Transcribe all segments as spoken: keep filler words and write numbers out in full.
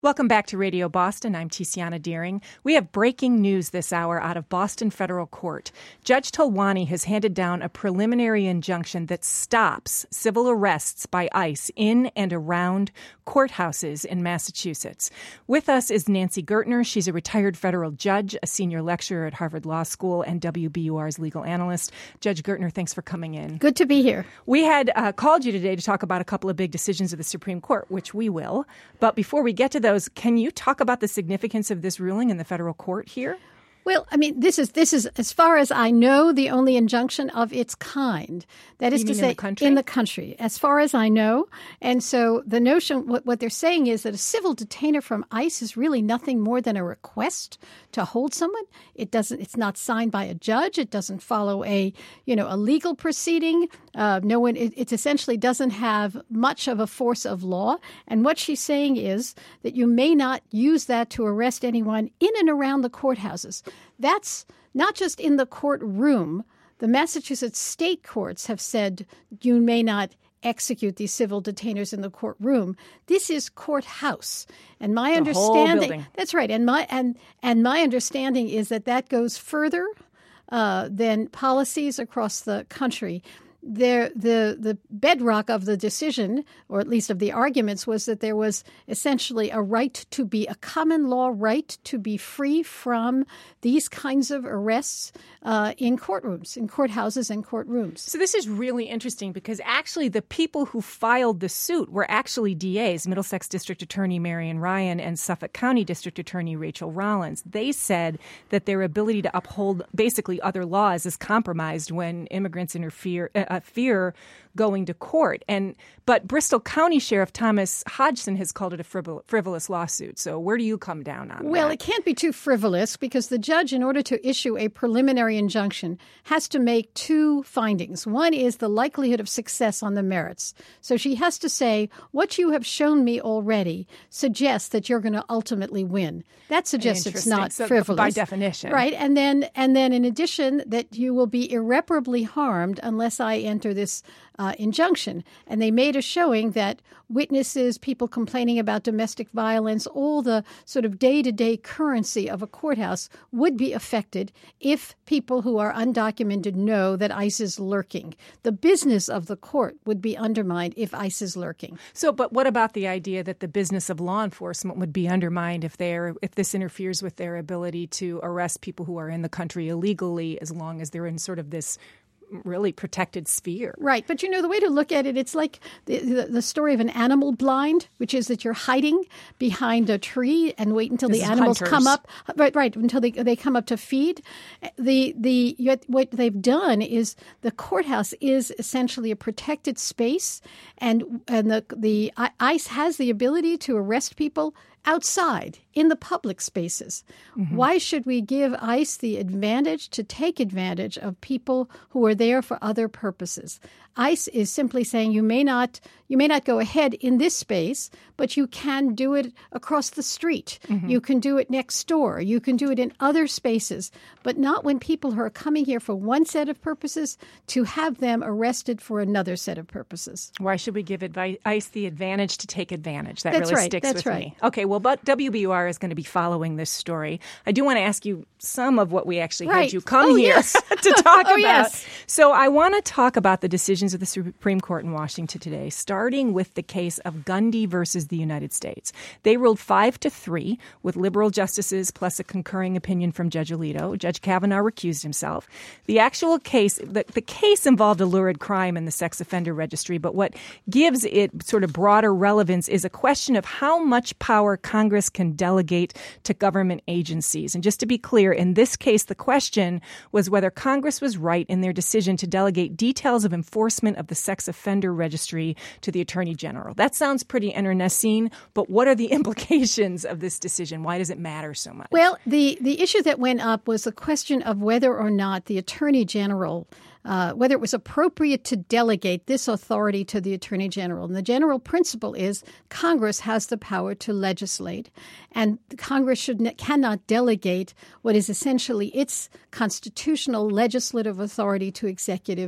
Welcome back to Radio Boston. I'm Tiziana Deering. We have breaking news this hour out of Boston Federal Court. Judge Talwani has handed down a preliminary injunction that stops civil arrests by ICE in and around courthouses in Massachusetts. With us is Nancy Gertner. She's a retired federal judge, a senior lecturer at Harvard Law School, and W B U R's legal analyst. Judge Gertner, thanks for coming in. Good to be here. We had uh, called you today to talk about a couple of big decisions of the Supreme Court, which we will. But before we get to those, can you talk about the significance of this ruling in the federal court here? Well, I mean, this is, this is, as far as I know, the only injunction of its kind. That is You to mean say, in the country? in the country, as far as I know. And so the notion, what, what they're saying is that a civil detainer from ICE is really nothing more than a request to hold someone. It doesn't, it's not signed by a judge. It doesn't follow a, you know, a legal proceeding. Uh, no one, it, it essentially doesn't have much of a force of law. And what she's saying is that you may not use that to arrest anyone in and around the courthouses. That's not just in the courtroom. The Massachusetts state courts have said you may not execute these civil detainers in the courtroom. This is courthouse. And my The understanding, whole building. That's right. And my and and my understanding is that that goes further uh, than policies across the country. There, the the bedrock of the decision, or at least of the arguments, was that there was essentially a right to be a common law right to be free from these kinds of arrests uh, in courtrooms, in courthouses and courtrooms. So this is really interesting because actually the people who filed the suit were actually D As, Middlesex District Attorney Marion Ryan and Suffolk County District Attorney Rachel Rollins. They said that their ability to uphold basically other laws is compromised when immigrants interfere. Uh, Uh, fear going to court. And but Bristol County Sheriff Thomas Hodgson has called it a frivol- frivolous lawsuit. So where do you come down on Well, that? it can't be too frivolous because the judge, in order to issue a preliminary injunction, has to make two findings. One is the likelihood of success on the merits. So she has to say, what you have shown me already suggests that you're going to ultimately win. That suggests it's Interesting. not So frivolous. by definition. Right. And then, and then in addition, that you will be irreparably harmed unless I enter this uh, injunction. And they made a showing that witnesses, people complaining about domestic violence, all the sort of day-to-day currency of a courthouse would be affected if people who are undocumented know that ICE is lurking. The business of the court would be undermined if ICE is lurking. So, but what about the idea that the business of law enforcement would be undermined if they're if this interferes with their ability to arrest people who are in the country illegally, as long as they're in sort of this really protected sphere? Right. But, you know, the way to look at it, it's like the, the, the story of an animal blind, which is that you're hiding behind a tree and wait until This the is animals hunters. come up. Right, right, until they they come up to feed. The the yet what they've done is the courthouse is essentially a protected space, and and the the ICE has the ability to arrest people outside in the public spaces. Mm-hmm. Why should we give ICE the advantage to take advantage of people who are there for other purposes? ICE is simply saying you may not you may not go ahead in this space, but you can do it across the street. Mm-hmm. You can do it next door. You can do it in other spaces, but not when people who are coming here for one set of purposes to have them arrested for another set of purposes. Why should we give advice, ICE the advantage to take advantage? That That's really right. sticks That's with right. me. Okay, well, but W B U R is going to be following this story. I do want to ask you some of what we actually right. had you come oh, here yes. to talk oh, about. Yes. So I want to talk about the decisions of the Supreme Court in Washington today, starting with the case of Gundy versus the United States. They ruled five to three with liberal justices plus a concurring opinion from Judge Alito. Judge Kavanaugh recused himself. The actual case, the, the case involved a lurid crime in the sex offender registry, but what gives it sort of broader relevance is a question of how much power Congress can delegate to government agencies. And just to be clear, in this case, the question was whether Congress was right in their decision to delegate details of enforcement of the sex offender registry to the Attorney General. That sounds pretty internecine, but what are the implications of this decision? Why does it matter so much? Well, the, the issue that went up was the question of whether or not the Attorney General Uh, whether it was appropriate to delegate this authority to the Attorney General. And the general principle is Congress has the power to legislate, and Congress should ne- cannot delegate what is essentially its constitutional legislative authority to executive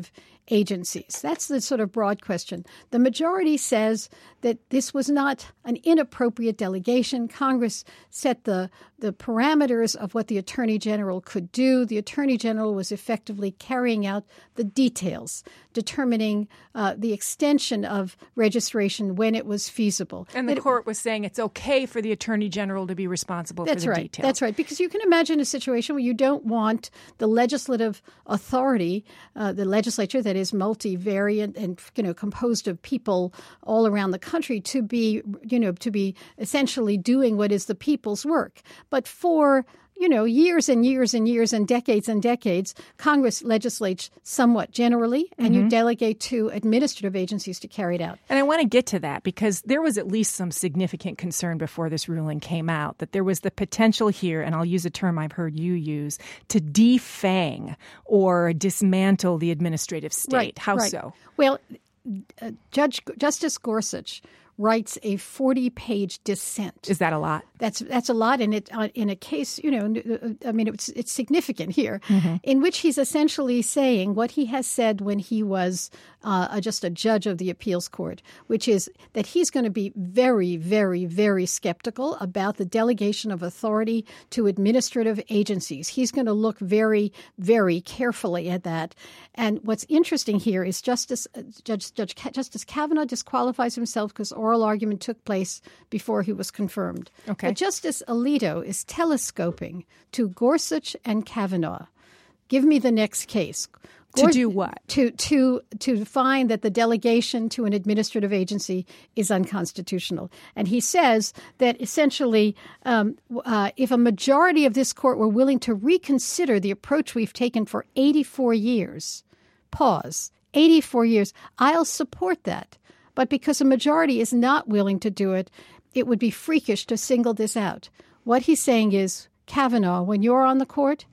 agencies? That's the sort of broad question. The majority says that this was not an inappropriate delegation. Congress set the, the parameters of what the Attorney General could do. The Attorney General was effectively carrying out the details, determining uh, the extension of registration when it was feasible. And the that court was saying it's okay for the Attorney General to be responsible That's for the right. details. That's right. Because you can imagine a situation where you don't want the legislative authority, uh, the legislature that is multivariant and, you know, composed of people all around the country, to be, you know, to be essentially doing what is the people's work. But for you know, years and years and years and decades and decades, Congress legislates somewhat generally, and mm-hmm. you delegate to administrative agencies to carry it out. And I want to get to that because there was at least some significant concern before this ruling came out that there was the potential here, and I'll use a term I've heard you use, to defang or dismantle the administrative state. Right, How right. so? Well, uh, Judge Justice Gorsuch writes a forty-page dissent. Is that a lot? That's that's a lot, and it uh, in a case, you know, I mean, it's it's significant here, mm-hmm. in which he's essentially saying what he has said when he was uh, just a judge of the appeals court, which is that he's going to be very, very, very skeptical about the delegation of authority to administrative agencies. He's going to look very, very carefully at that. And what's interesting here is Justice uh, Judge, Judge Justice Kavanaugh disqualifies himself because oral argument took place before he was confirmed. Okay. But Justice Alito is telescoping to Gorsuch and Kavanaugh. Give me the next case. To do what? To to to find that the delegation to an administrative agency is unconstitutional. And he says that essentially um, uh, if a majority of this court were willing to reconsider the approach we've taken for eighty-four years, pause, eighty-four years, I'll support that. But because a majority is not willing to do it, it would be freakish to single this out. What he's saying is, Kavanaugh, when you're on the court,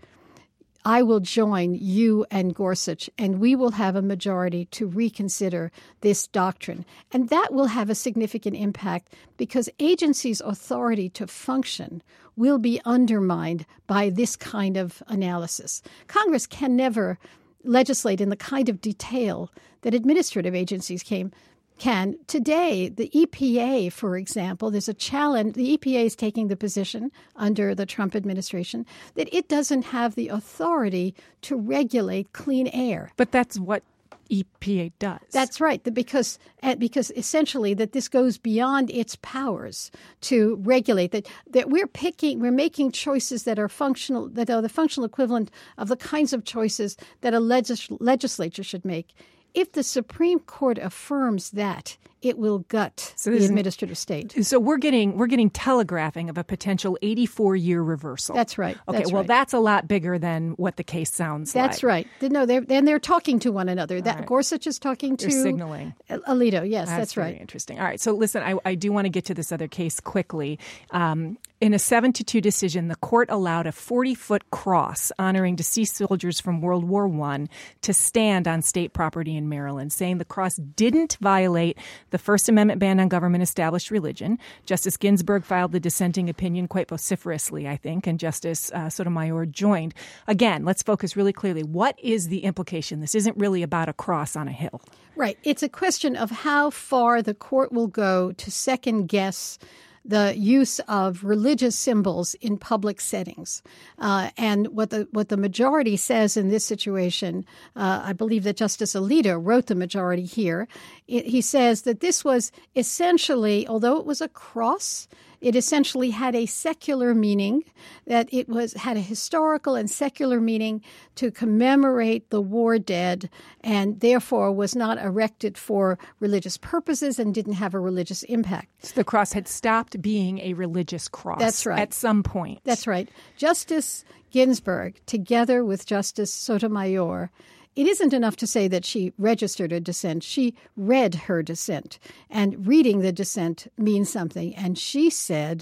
I will join you and Gorsuch, and we will have a majority to reconsider this doctrine. And that will have a significant impact because agencies' authority to function will be undermined by this kind of analysis. Congress can never legislate in the kind of detail that administrative agencies came can. Today, the E P A, for example, there's a challenge. The E P A is taking the position under the Trump administration that it doesn't have the authority to regulate clean air. But that's what E P A does. That's right, because because essentially that this goes beyond its powers to regulate. That that we're picking, we're making choices that are functional, that are the functional equivalent of the kinds of choices that a legis- legislature should make. If the Supreme Court affirms that, it will gut so the administrative state. So we're getting we're getting telegraphing of a potential eighty-four year reversal. That's right. Okay, that's well, right. that's a lot bigger than what the case sounds that's like. That's right. No, they're, and they're talking to one another. All That right. Gorsuch is talking to They're signaling. Alito. Yes, that's, that's very right. Interesting. All right. So listen, I, I do want to get to this other case quickly. Um, in a seven to two decision, the court allowed a forty-foot cross honoring deceased soldiers from World War One to stand on state property in Maryland, saying the cross didn't violate the First Amendment ban on government-established religion. Justice Ginsburg filed the dissenting opinion quite vociferously, I think, and Justice uh, Sotomayor joined. Again, let's focus really clearly. What is the implication? This isn't really about a cross on a hill. Right. It's a question of how far the court will go to second-guess the use of religious symbols in public settings. Uh, and what the what the majority says in this situation, uh, I believe that Justice Alito wrote the majority here, it, he says that this was essentially, although it was a cross, it essentially had a secular meaning, that it was had a historical and secular meaning to commemorate the war dead, and therefore was not erected for religious purposes and didn't have a religious impact. So the cross had stopped being a religious cross. That's right. At some point. That's right. Justice Ginsburg, together with Justice Sotomayor, it isn't enough to say that she registered a dissent. She read her dissent, and reading the dissent means something. And she said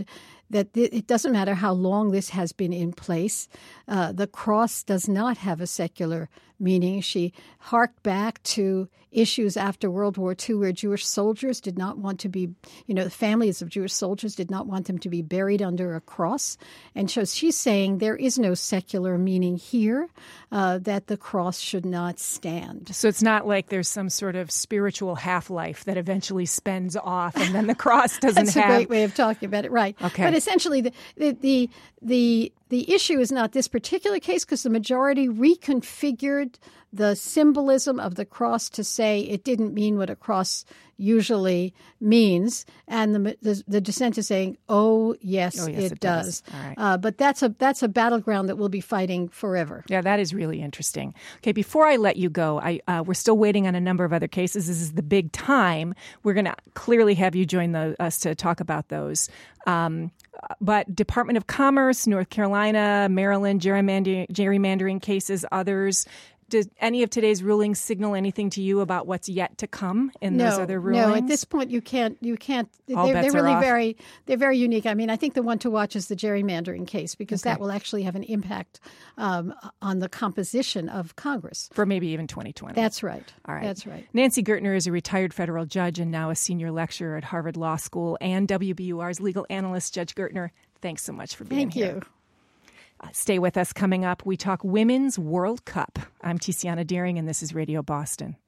that th- it doesn't matter how long this has been in place. Uh, the cross does not have a secular meaning. She harked back to issues after World War Two where Jewish soldiers did not want to be, you know, the families of Jewish soldiers did not want them to be buried under a cross. And so she's saying there is no secular meaning here, uh, that the cross should not stand. So it's not like there's some sort of spiritual half-life that eventually spends off and then the cross doesn't That's have... That's a great way of talking about it, right. Okay. But essentially, the the the the, the issue is not this particular case because the majority reconfigured the symbolism of the cross to say it didn't mean what a cross usually means, and the the, the dissent is saying, "Oh yes, oh, yes it, it does." does. All right. uh, but that's a that's a battleground that we'll be fighting forever. Yeah, that is really interesting. Okay, before I let you go, I uh, we're still waiting on a number of other cases. This is the big time. We're going to clearly have you join the, us to talk about those. Um, but Department of Commerce, North Carolina, Maryland, gerrymander- gerrymandering cases, others. Does any of today's rulings signal anything to you about what's yet to come in no, those other rulings? No, at this point you can't. You can't. All they're bets they're really are off. very. They're very unique. I mean, I think the one to watch is the gerrymandering case because Okay. that will actually have an impact um, on the composition of Congress For maybe even twenty twenty. That's right. All right. That's right. Nancy Gertner is a retired federal judge and now a senior lecturer at Harvard Law School and W B U R's legal analyst. Judge Gertner, thanks so much for being Thank here. you. Uh, stay with us. Coming up, we talk Women's World Cup. I'm Tiziana Deering, and this is Radio Boston.